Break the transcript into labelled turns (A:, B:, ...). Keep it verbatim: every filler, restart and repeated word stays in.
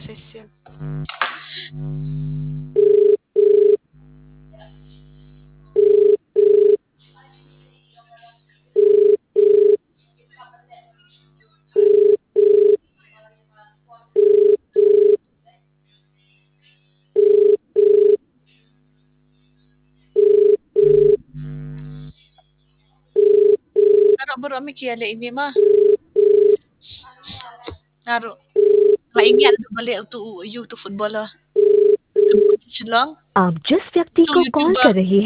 A: session. Naro bro mi kaya la ini mah. Naro. Maingat balik tu you tu footballer. Long.
B: आप जिस व्यक्ति
A: Tu
B: को call
A: YouTuber.
B: कर रही